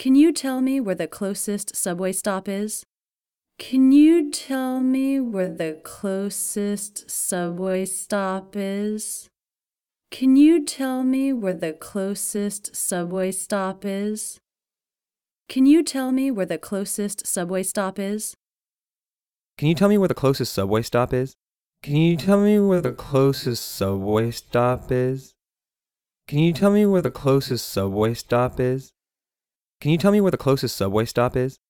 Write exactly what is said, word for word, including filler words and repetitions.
Can you tell me where the closest subway stop is? Can you tell me where the closest subway stop is? Can you tell me where the closest subway stop is? Can you tell me where the closest subway stop is? Can you tell me where the closest subway stop is? Can you tell me where the closest subway stop is? Can you tell me where the closest subway stop is? Can you tell me where the closest subway stop is?